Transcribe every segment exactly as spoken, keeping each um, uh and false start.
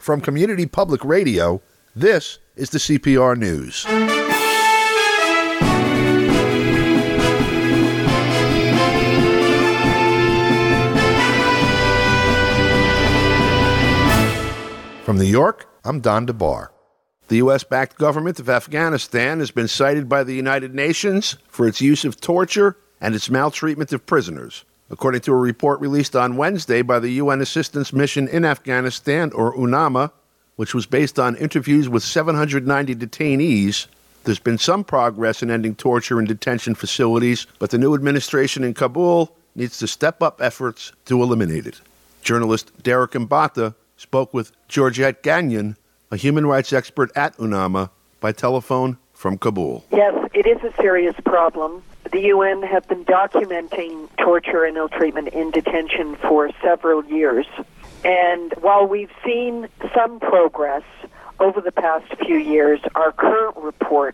From Community Public Radio, this is the C P R News. From New York, I'm Don DeBar. The U S-backed government of Afghanistan has been cited by the United Nations for its use of torture and its maltreatment of prisoners. According to a report released on Wednesday by the U N Assistance Mission in Afghanistan, or UNAMA, which was based on interviews with seven hundred ninety detainees, there's been some progress in ending torture in detention facilities, but the new administration in Kabul needs to step up efforts to eliminate it. Journalist Derek Mbata spoke with Georgette Gagnon, a human rights expert at UNAMA, by telephone from Kabul. Yes, it is a serious problem. The U N have been documenting torture and ill treatment in detention for several years. And while we've seen some progress over the past few years, our current report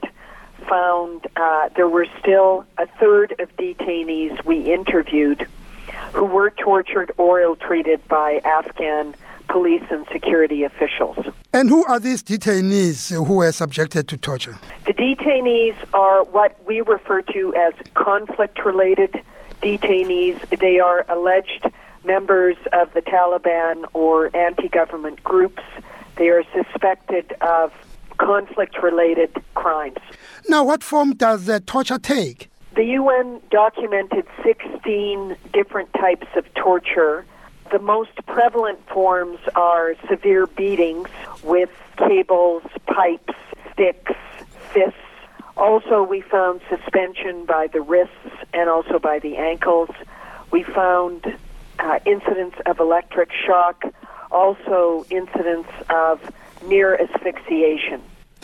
found uh, there were still a third of detainees we interviewed who were tortured or ill-treated by Afghan police and security officials. And who are these detainees who were subjected to torture? The detainees are what we refer to as conflict-related detainees. They are alleged members of the Taliban or anti-government groups. They are suspected of conflict-related crimes. Now, what form does the torture take? The U N documented sixteen different types of torture. The most prevalent forms are severe beatings with cables, pipes, sticks, fists. Also, we found suspension by the wrists and also by the ankles. We found uh, incidents of electric shock, also incidents of near asphyxiation.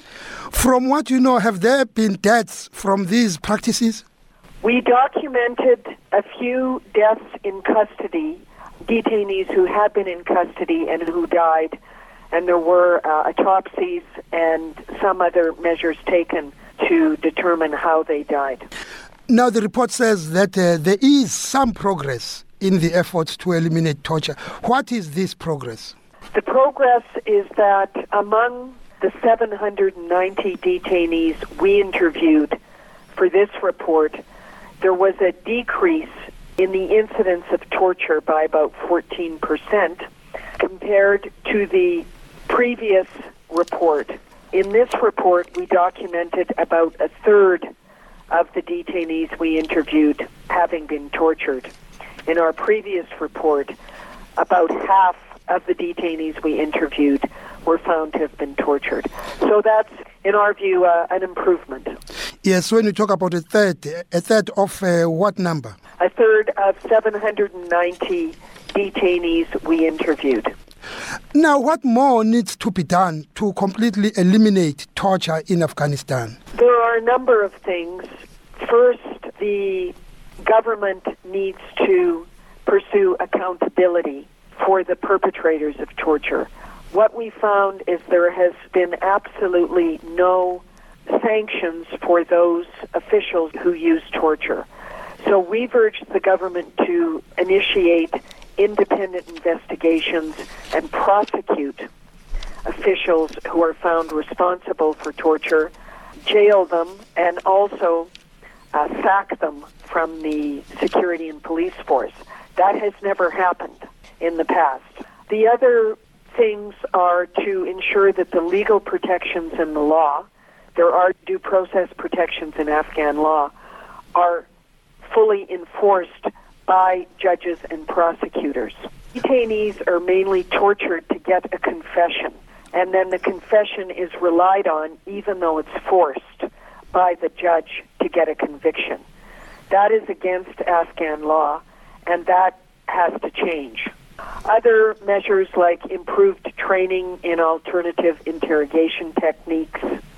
From what you know, have there been deaths from these practices? We documented a few deaths in custody, detainees who had been in custody and who died, and there were uh, autopsies and some other measures taken to determine how they died. Now, the report says that uh, there is some progress in the efforts to eliminate torture. What is this progress? The progress is that among the seven hundred ninety detainees we interviewed for this report, there was a decrease in the incidence of torture by about fourteen percent compared to the previous report. In this report, we documented about a third of the detainees we interviewed having been tortured. In our previous report, about half of the detainees we interviewed were found to have been tortured. So that's, in our view, uh, an improvement. Yes, when you talk about a third, a third of uh, what number? A third of seven hundred ninety detainees we interviewed. Now, what more needs to be done to completely eliminate torture in Afghanistan? There are a number of things. First, the government needs to pursue accountability for the perpetrators of torture. What we found is there has been absolutely no sanctions for those officials who use torture. So we've urged the government to initiate independent investigations and prosecute officials who are found responsible for torture, jail them, and also uh, sack them from the security and police force. That has never happened in the past. The other things are to ensure that the legal protections in the law, there are due process protections in Afghan law, are fully enforced by judges and prosecutors. Detainees are mainly tortured to get a confession, and then the confession is relied on even though it's forced by the judge to get a conviction. That is against Afghan law, and that has to change. Other measures like improved training in alternative interrogation techniques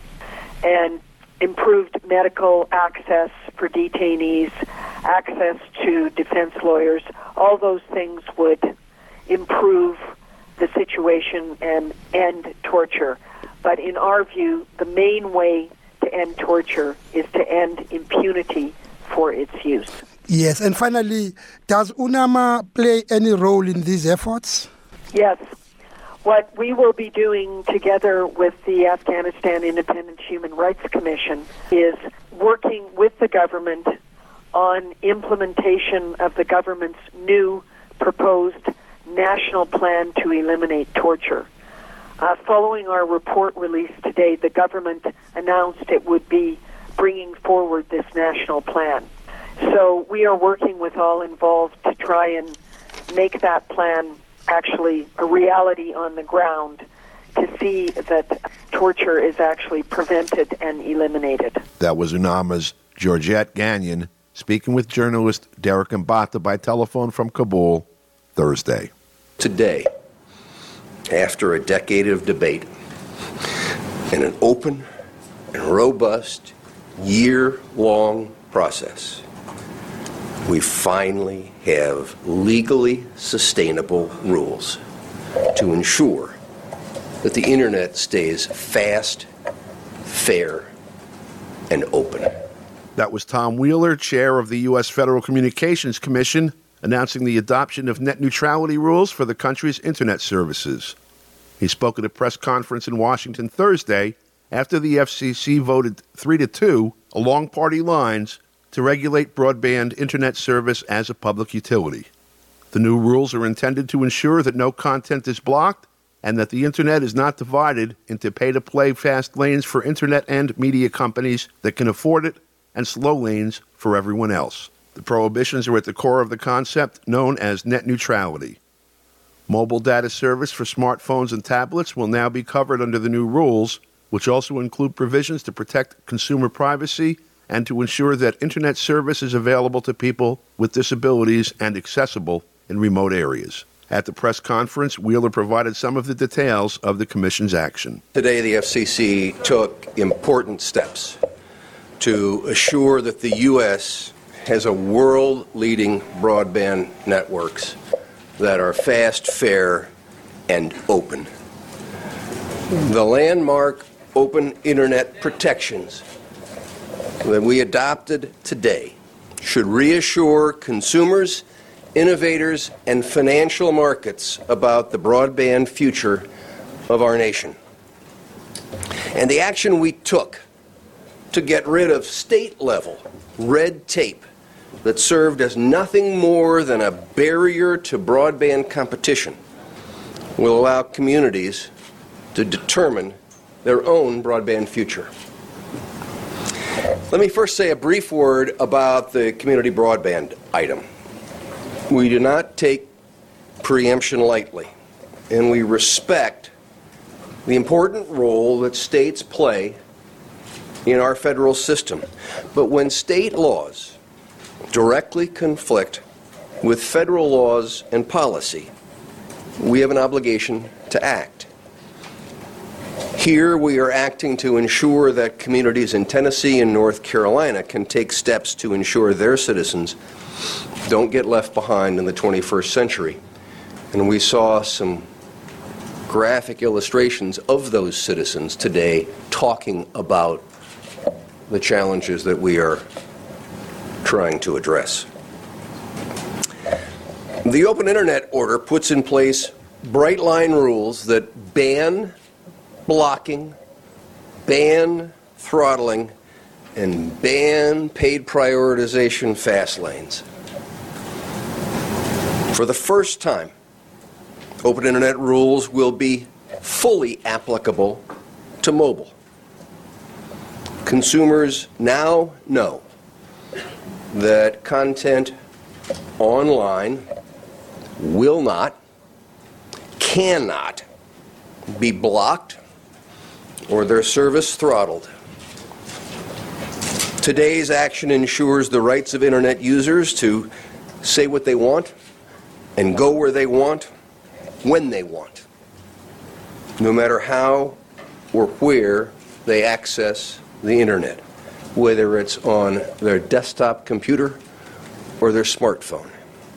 and improved medical access for detainees, access to defense lawyers, all those things would improve the situation and end torture. But in our view, the main way to end torture is to end impunity for its use. Yes, and finally, does UNAMA play any role in these efforts? Yes. what we will be doing together with the Afghanistan Independent Human Rights Commission is working with the government on implementation of the government's new proposed national plan to eliminate torture. Uh, following our report release today, the government announced it would be bringing forward this national plan. So we are working with all involved to try and make that plan actually a reality on the ground, to see that torture is actually prevented and eliminated. That was UNAMA's Georgette Gagnon speaking with journalist Derek Mbata by telephone from Kabul Thursday. Today, after a decade of debate and an open and robust year-long process, we finally have legally sustainable rules to ensure that the Internet stays fast, fair, and open. That was Tom Wheeler, chair of the U S Federal Communications Commission, announcing the adoption of net neutrality rules for the country's Internet services. He spoke at a press conference in Washington Thursday after the F C C voted three to two along party lines to regulate broadband Internet service as a public utility. The new rules are intended to ensure that no content is blocked and that the Internet is not divided into pay-to-play fast lanes for Internet and media companies that can afford it and slow lanes for everyone else. The prohibitions are at the core of the concept known as net neutrality. Mobile data service for smartphones and tablets will now be covered under the new rules, which also include provisions to protect consumer privacy and to ensure that Internet service is available to people with disabilities and accessible in remote areas. At the press conference, Wheeler provided some of the details of the Commission's action. Today, the F C C took important steps to assure that the U S has a world-leading broadband networks that are fast, fair, and open. The landmark open Internet protections that we adopted today should reassure consumers, innovators, and financial markets about the broadband future of our nation. And the action we took to get rid of state-level red tape that served as nothing more than a barrier to broadband competition will allow communities to determine their own broadband future. Let me first say a brief word about the community broadband item. We do not take preemption lightly, and we respect the important role that states play in our federal system. But when state laws directly conflict with federal laws and policy, we have an obligation to act. Here we are acting to ensure that communities in Tennessee and North Carolina can take steps to ensure their citizens don't get left behind in the twenty-first century. And we saw some graphic illustrations of those citizens today talking about the challenges that we are trying to address. The Open Internet Order puts in place bright line rules that ban blocking, ban throttling, and ban paid prioritization fast lanes. For the first time, Open Internet rules will be fully applicable to mobile. Consumers now know that content online will not, cannot be blocked or their service throttled. Today's action ensures the rights of Internet users to say what they want and go where they want, when they want, no matter how or where they access the Internet, whether it's on their desktop computer or their smartphone.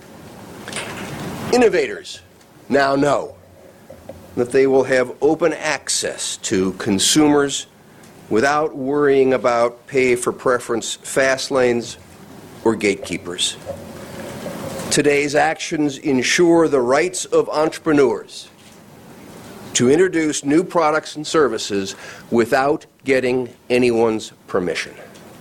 Innovators now know that they will have open access to consumers without worrying about pay-for-preference fast lanes or gatekeepers. Today's actions ensure the rights of entrepreneurs to introduce new products and services without getting anyone's permission.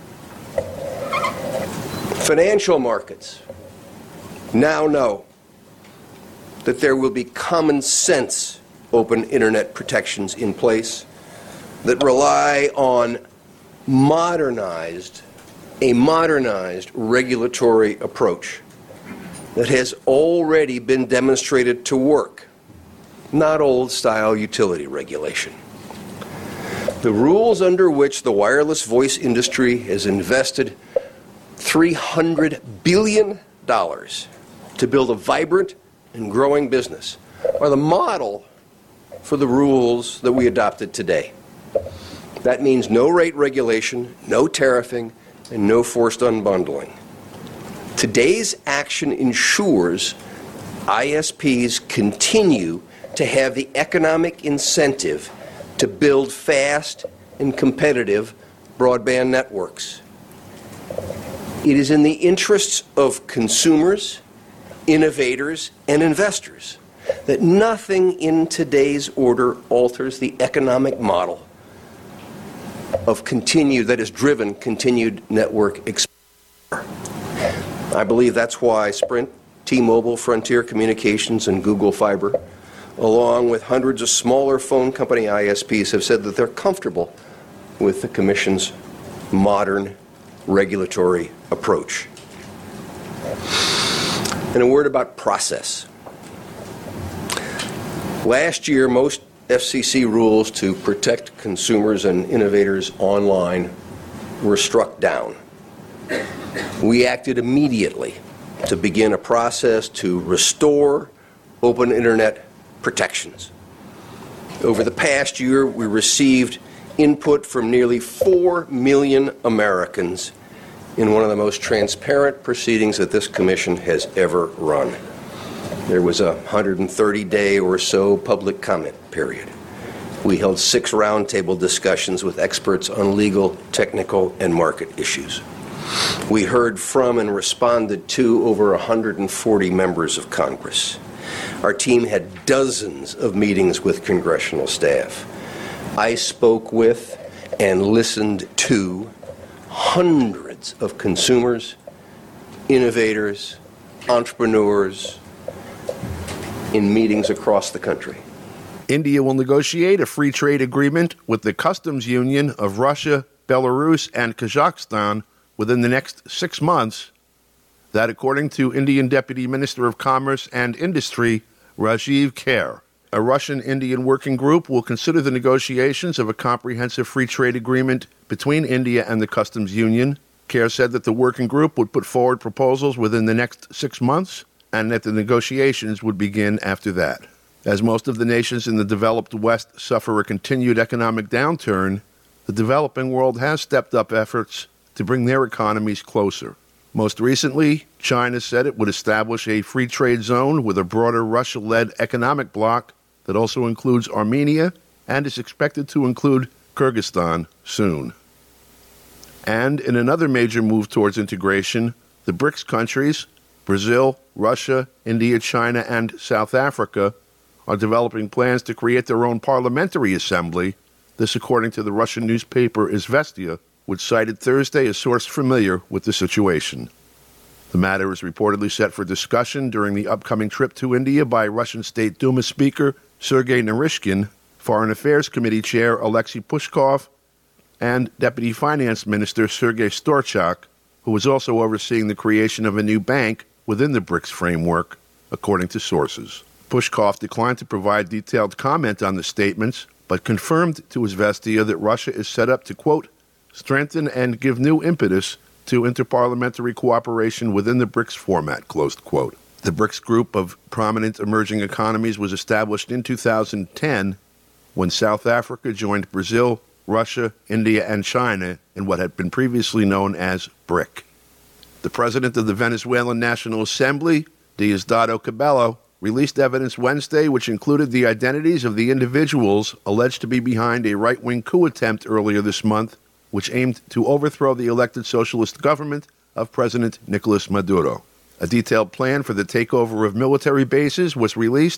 Financial markets now know that there will be common sense open internet protections in place that rely on modernized, a modernized regulatory approach that has already been demonstrated to work, not old-style utility regulation. The rules under which the wireless voice industry has invested three hundred billion dollars to build a vibrant and growing business are the model for the rules that we adopted today. That means no rate regulation, no tariffing, and no forced unbundling. Today's action ensures I S Ps continue to have the economic incentive to build fast and competitive broadband networks. It is in the interests of consumers, innovators, and investors that nothing in today's order alters the economic model of continued, that has driven continued network expansion. I believe that's why Sprint, T-Mobile, Frontier Communications, and Google Fiber, along with hundreds of smaller phone company I S Ps, have said that they're comfortable with the Commission's modern regulatory approach. And a word about process. Last year, most F C C rules to protect consumers and innovators online were struck down. We acted immediately to begin a process to restore open internet protections. Over the past year, we received input from nearly four million Americans in one of the most transparent proceedings that this Commission has ever run. There was a one hundred thirty day or so public comment period. We held six roundtable discussions with experts on legal, technical, and market issues. We heard from and responded to over one hundred forty members of Congress. Our team had dozens of meetings with congressional staff. I spoke with and listened to hundreds of consumers, innovators, entrepreneurs in meetings across the country. India will negotiate a free trade agreement with the customs union of Russia, Belarus, and Kazakhstan within the next six months. That, according to Indian Deputy Minister of Commerce and Industry, Rajiv Kher. A Russian-Indian working group will consider the negotiations of a comprehensive free trade agreement between India and the customs union. Kher said that the working group would put forward proposals within the next six months and that the negotiations would begin after that. As most of the nations in the developed West suffer a continued economic downturn, the developing world has stepped up efforts to bring their economies closer. Most recently, China said it would establish a free trade zone with a broader Russia-led economic bloc that also includes Armenia and is expected to include Kyrgyzstan soon. And in another major move towards integration, the BRICS countries, Brazil, Russia, India, China, and South Africa, are developing plans to create their own parliamentary assembly. This according to the Russian newspaper Izvestia, which cited Thursday a source familiar with the situation. The matter is reportedly set for discussion during the upcoming trip to India by Russian State Duma Speaker Sergei Naryshkin, Foreign Affairs Committee Chair Alexei Pushkov, and Deputy Finance Minister Sergei Storchak, who is also overseeing the creation of a new bank within the BRICS framework, according to sources. Pushkov declined to provide detailed comment on the statements, but confirmed to Izvestia that Russia is set up to, quote, strengthen and give new impetus to interparliamentary cooperation within the BRICS format, closed quote. The BRICS group of prominent emerging economies was established in two thousand ten when South Africa joined Brazil, Russia, India, and China in what had been previously known as BRIC. The president of the Venezuelan National Assembly, Diosdado Cabello, released evidence Wednesday which included the identities of the individuals alleged to be behind a right-wing coup attempt earlier this month, which aimed to overthrow the elected socialist government of President Nicolas Maduro. A detailed plan for the takeover of military bases was released,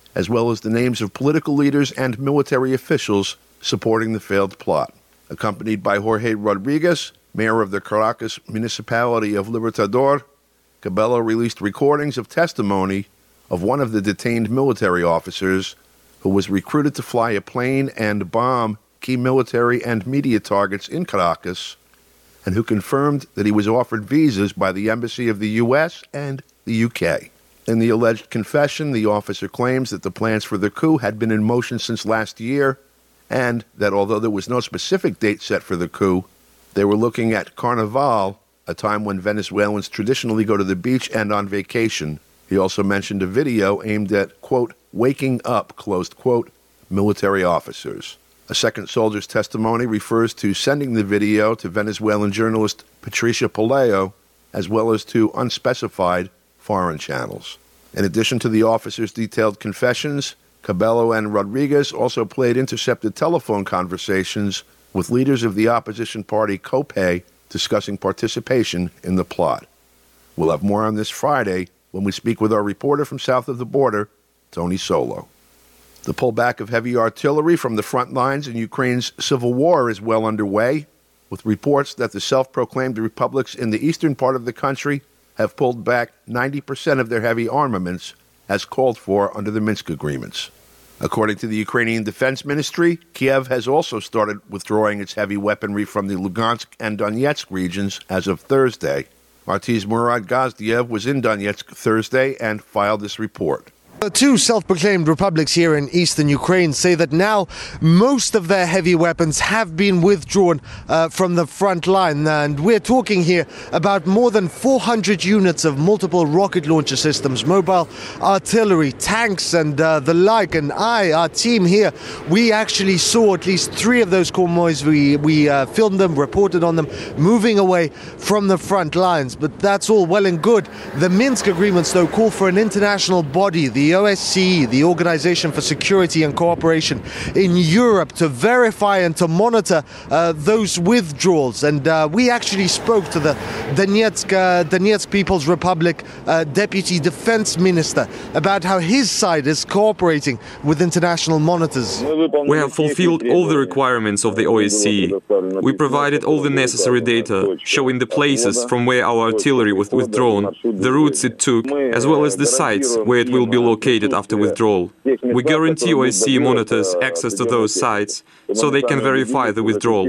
as well as the names of political leaders and military officials supporting the failed plot. Accompanied by Jorge Rodriguez, mayor of the Caracas municipality of Libertador, Cabello released recordings of testimony of one of the detained military officers who was recruited to fly a plane and bomb key military and media targets in Caracas, and who confirmed that he was offered visas by the embassy of the U S and the U K. In the alleged confession, the officer claims that the plans for the coup had been in motion since last year, and that although there was no specific date set for the coup, they were looking at Carnival, a time when Venezuelans traditionally go to the beach and on vacation. He also mentioned a video aimed at, quote, waking up, closed quote, military officers. A second soldier's testimony refers to sending the video to Venezuelan journalist Patricia Pelayo, as well as to unspecified foreign channels. In addition to the officers' detailed confessions, Cabello and Rodriguez also played intercepted telephone conversations with leaders of the opposition party COPE discussing participation in the plot. We'll have more on this Friday when we speak with our reporter from south of the border, Tony Solo. The pullback of heavy artillery from the front lines in Ukraine's civil war is well underway, with reports that the self-proclaimed republics in the eastern part of the country have pulled back ninety percent of their heavy armaments as called for under the Minsk agreements. According to the Ukrainian Defense Ministry, Kiev has also started withdrawing its heavy weaponry from the Lugansk and Donetsk regions as of Thursday. Artiz Murad Gazdiev was in Donetsk Thursday and filed this report. The two self-proclaimed republics here in eastern Ukraine say that now most of their heavy weapons have been withdrawn uh, from the front line, and we're talking here about more than four hundred units of multiple rocket launcher systems, mobile artillery, tanks and uh, the like. And I, our team here, we actually saw at least three of those convoys. We, we uh, filmed them, reported on them, moving away from the front lines. But that's all well and good. The Minsk agreements, though, call for an international body, the O S C E, the Organization for Security and Cooperation in Europe, to verify and to monitor uh, those withdrawals. And uh, we actually spoke to the Donetsk, uh, Donetsk People's Republic uh, Deputy Defense Minister about how his side is cooperating with international monitors. We have fulfilled all the requirements of the O S C E. We provided all the necessary data, showing the places from where our artillery was withdrawn, the routes it took, as well as the sites where it will be located after withdrawal. We guarantee O S C E monitors access to those sites so they can verify the withdrawal.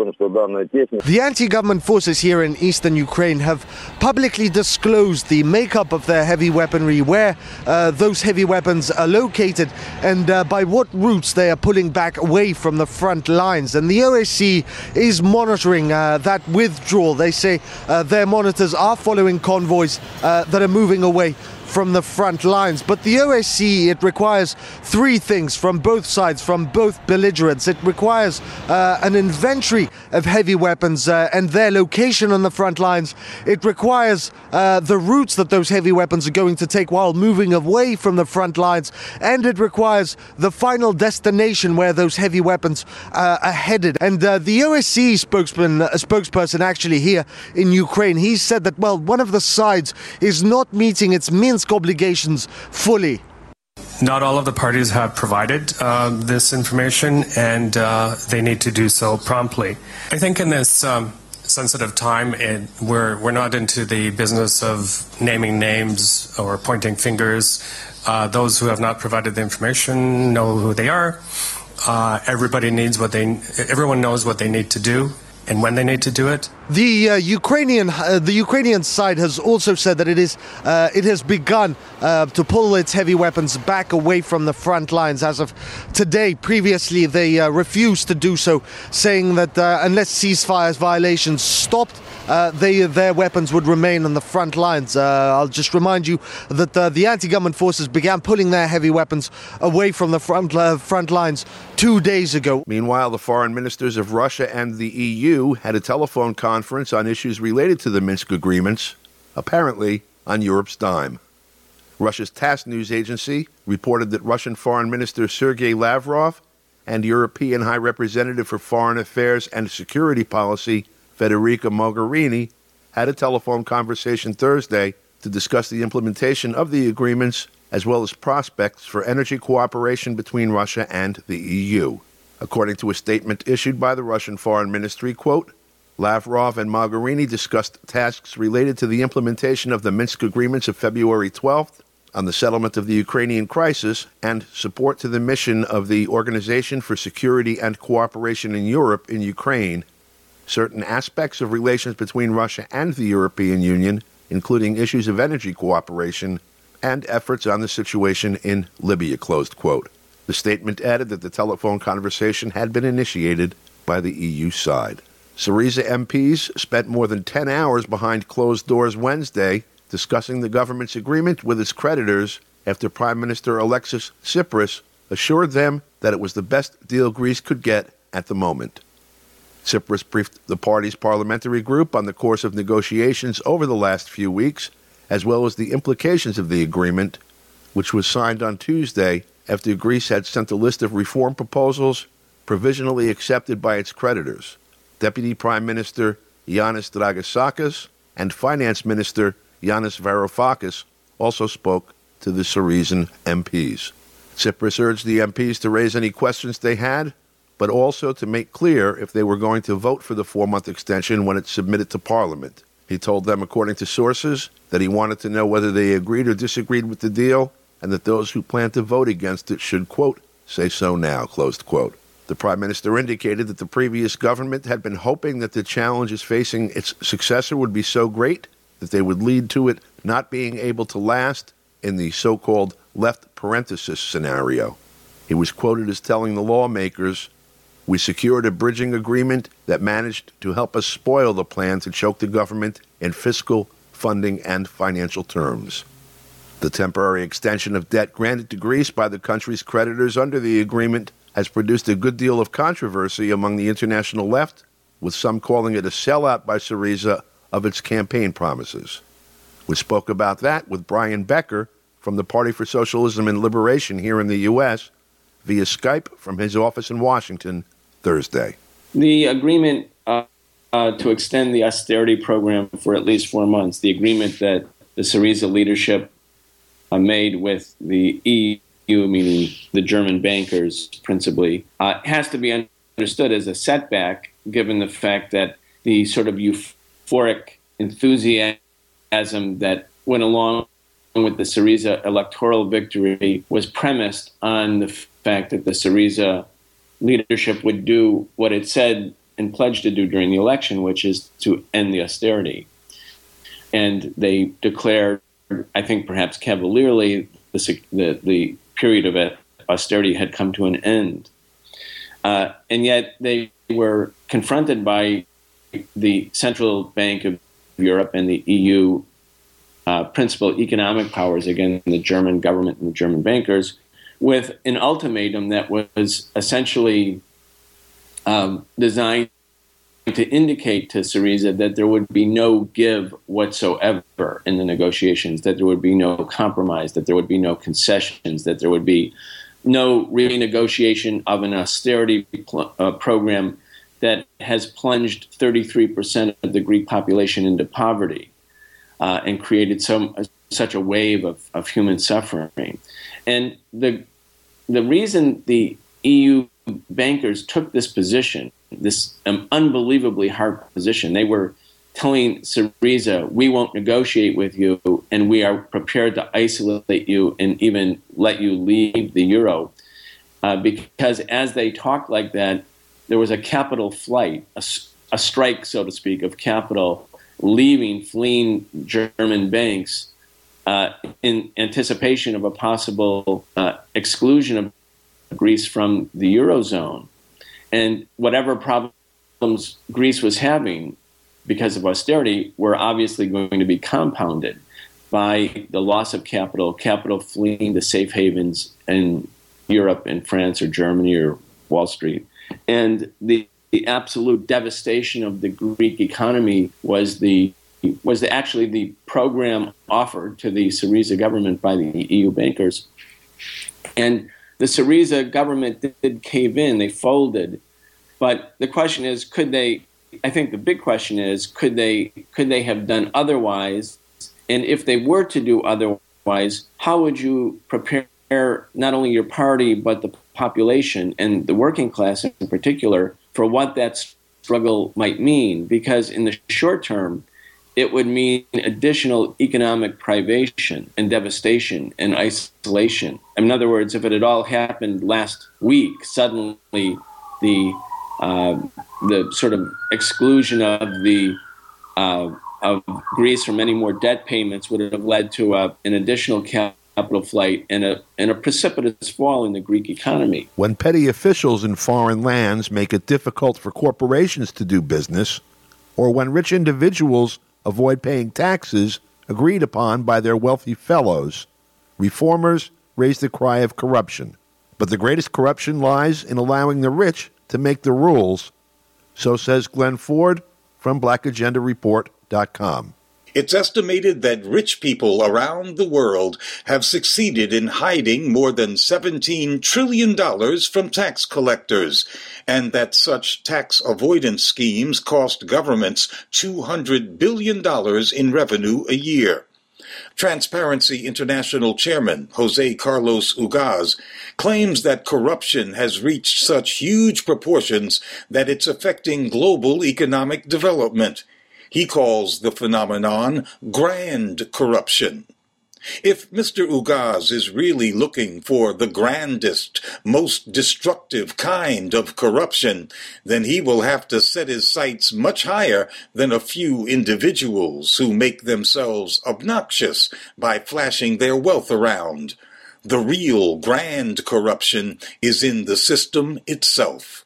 The anti-government forces here in eastern Ukraine have publicly disclosed the makeup of their heavy weaponry, where uh, those heavy weapons are located, and uh, by what routes they are pulling back away from the front lines. And the O S C E is monitoring uh, that withdrawal. They say uh, their monitors are following convoys uh, that are moving away from the front lines. But the O S C E, it requires three things from both sides, from both belligerents. It requires uh, an inventory of heavy weapons uh, and their location on the front lines. It requires uh, the routes that those heavy weapons are going to take while moving away from the front lines. And it requires the final destination where those heavy weapons uh, are headed. And uh, the O S C E spokesman, a spokesperson actually here in Ukraine, he said that, well, one of the sides is not meeting its Minsk obligations fully. Not all of the parties have provided uh, this information, and uh, they need to do so promptly. I think in this um, sensitive time, it, we're, we're not into the business of naming names or pointing fingers. Uh, those who have not provided the information know who they are. Uh, everybody needs what they, everyone knows what they need to do and when they need to do it. The uh, Ukrainian uh, the Ukrainian side has also said that it is uh, it has begun uh, to pull its heavy weapons back away from the front lines as of today. Previously, they uh, refused to do so, saying that uh, unless ceasefire violations stopped, uh, they, their weapons would remain on the front lines. Uh, I'll just remind you that uh, the anti-government forces began pulling their heavy weapons away from the front uh, front lines two days ago. Meanwhile, the foreign ministers of Russia and the E U had a telephone conference conference on issues related to the Minsk agreements, apparently on Europe's dime. Russia's TASS news agency reported that Russian Foreign Minister Sergei Lavrov and European High Representative for Foreign Affairs and Security Policy Federica Mogherini had a telephone conversation Thursday to discuss the implementation of the agreements as well as prospects for energy cooperation between Russia and the E U. According to a statement issued by the Russian Foreign Ministry, quote, Lavrov and Mogherini discussed tasks related to the implementation of the Minsk agreements of February twelfth, on the settlement of the Ukrainian crisis, and support to the mission of the Organization for Security and Cooperation in Europe in Ukraine. Certain aspects of relations between Russia and the European Union, including issues of energy cooperation and efforts on the situation in Libya, closed quote. The statement added that the telephone conversation had been initiated by the E U side. Syriza M Ps spent more than ten hours behind closed doors Wednesday discussing the government's agreement with its creditors after Prime Minister Alexis Tsipras assured them that it was the best deal Greece could get at the moment. Tsipras briefed the party's parliamentary group on the course of negotiations over the last few weeks, as well as the implications of the agreement, which was signed on Tuesday after Greece had sent a list of reform proposals provisionally accepted by its creditors. Deputy Prime Minister Yanis Dragousakis and Finance Minister Yanis Varoufakis also spoke to the Syrizan M Ps. Tsipras urged the M Ps to raise any questions they had, but also to make clear if they were going to vote for the four-month extension when it's submitted to Parliament. He told them, according to sources, that he wanted to know whether they agreed or disagreed with the deal, and that those who plan to vote against it should, quote, say so now, closed quote. The Prime Minister indicated that the previous government had been hoping that the challenges facing its successor would be so great that they would lead to it not being able to last in the so-called left parenthesis scenario. He was quoted as telling the lawmakers, we secured a bridging agreement that managed to help us spoil the plan to choke the government in fiscal, funding, and financial terms. The temporary extension of debt granted to Greece by the country's creditors under the agreement has produced a good deal of controversy among the international left, with some calling it a sellout by Syriza of its campaign promises. We spoke about that with Brian Becker from the Party for Socialism and Liberation here in the U S via Skype from his office in Washington Thursday. The agreement uh, uh, to extend the austerity program for at least four months, the agreement that the Syriza leadership uh, made with the E U, meaning the German bankers principally, uh, has to be understood as a setback given the fact that the sort of euphoric enthusiasm that went along with the Syriza electoral victory was premised on the fact that the Syriza leadership would do what it said and pledged to do during the election, which is to end the austerity. And they declared, I think perhaps cavalierly, the, the, the period of austerity had come to an end. Uh, and yet they were confronted by the Central Bank of Europe and the E U uh, principal economic powers, again, the German government and the German bankers, with an ultimatum that was essentially um, designed to indicate to Syriza that there would be no give whatsoever in the negotiations, that there would be no compromise, that there would be no concessions, that there would be no renegotiation of an austerity pl- uh, program that has plunged thirty-three percent of the Greek population into poverty uh, and created some uh, such a wave of, of human suffering. And the the reason the E U bankers took this position, this um, unbelievably hard position, they were telling Syriza, we won't negotiate with you and we are prepared to isolate you and even let you leave the euro. Uh, because as they talked like that, there was a capital flight, a, a strike, so to speak, of capital leaving, fleeing German banks uh, in anticipation of a possible uh, exclusion of Greece from the Eurozone. And whatever problems Greece was having because of austerity were obviously going to be compounded by the loss of capital, capital fleeing to safe havens in Europe and France or Germany or Wall Street. And the, the absolute devastation of the Greek economy was the was the, actually the program offered to the Syriza government by the E U bankers. And the Syriza government did cave in, they folded. But the question is, could they, I think the big question is, could they could they have done otherwise? And if they were to do otherwise, otherwise, how would you prepare not only your party, but the population and the working class in particular for what that struggle might mean? Because in the short term, it would mean additional economic privation and devastation and isolation. In other words, if it had all happened last week, suddenly the uh, the sort of exclusion of the uh, of Greece from any more debt payments would have led to a, an additional capital flight and a and a precipitous fall in the Greek economy. When petty officials in foreign lands make it difficult for corporations to do business, or when rich individuals avoid paying taxes agreed upon by their wealthy fellows, reformers raise the cry of corruption. But the greatest corruption lies in allowing the rich to make the rules. So says Glenn Ford from black agenda report dot com. It's estimated that rich people around the world have succeeded in hiding more than seventeen trillion dollars from tax collectors, and that such tax avoidance schemes cost governments two hundred billion dollars in revenue a year. Transparency International Chairman Jose Carlos Ugaz claims that corruption has reached such huge proportions that it's affecting global economic development. He calls the phenomenon grand corruption. If Mister Ugaz is really looking for the grandest, most destructive kind of corruption, then he will have to set his sights much higher than a few individuals who make themselves obnoxious by flashing their wealth around. The real grand corruption is in the system itself.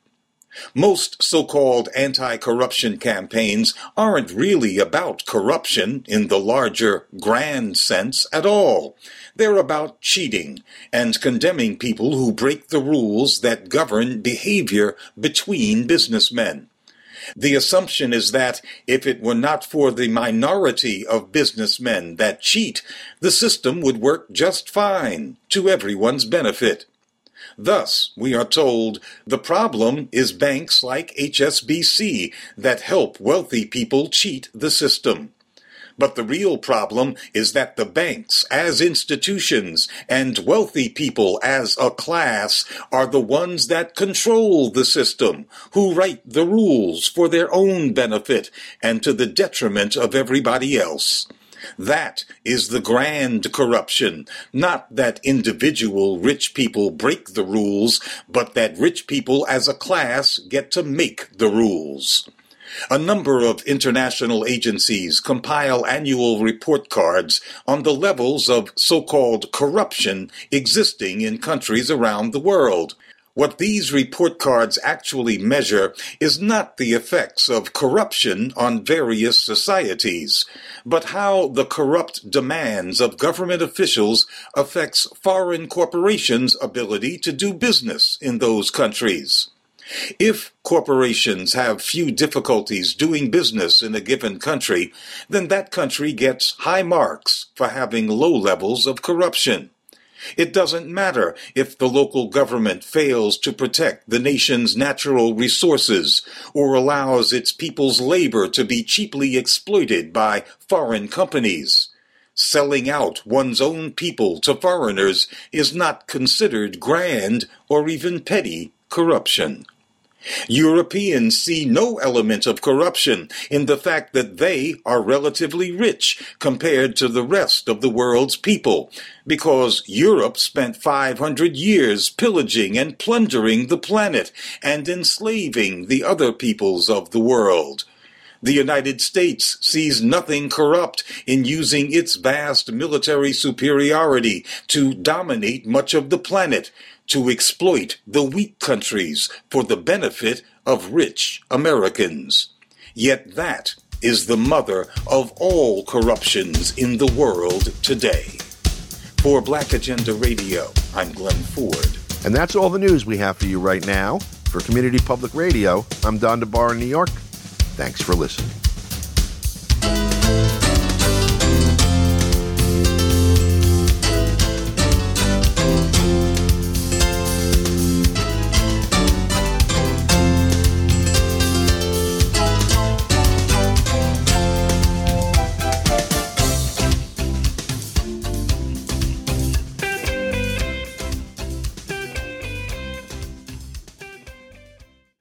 Most so-called anti-corruption campaigns aren't really about corruption in the larger, grand sense at all. They're about cheating and condemning people who break the rules that govern behavior between businessmen. The assumption is that if it were not for the minority of businessmen that cheat, the system would work just fine to everyone's benefit. Thus, we are told, the problem is banks like H S B C that help wealthy people cheat the system. But the real problem is that the banks as institutions and wealthy people as a class are the ones that control the system, who write the rules for their own benefit and to the detriment of everybody else. That is the grand corruption, not that individual rich people break the rules, but that rich people as a class get to make the rules. A number of international agencies compile annual report cards on the levels of so-called corruption existing in countries around the world. What these report cards actually measure is not the effects of corruption on various societies, but how the corrupt demands of government officials affects foreign corporations' ability to do business in those countries. If corporations have few difficulties doing business in a given country, then that country gets high marks for having low levels of corruption. It doesn't matter if the local government fails to protect the nation's natural resources or allows its people's labor to be cheaply exploited by foreign companies. Selling out one's own people to foreigners is not considered grand or even petty corruption. Europeans see no element of corruption in the fact that they are relatively rich compared to the rest of the world's people, because Europe spent five hundred years pillaging and plundering the planet and enslaving the other peoples of the world. The United States sees nothing corrupt in using its vast military superiority to dominate much of the planet, to exploit the weak countries for the benefit of rich Americans. Yet that is the mother of all corruptions in the world today. For Black Agenda Radio, I'm Glenn Ford. And that's all the news we have for you right now. For Community Public Radio, I'm Don DeBar in New York. Thanks for listening.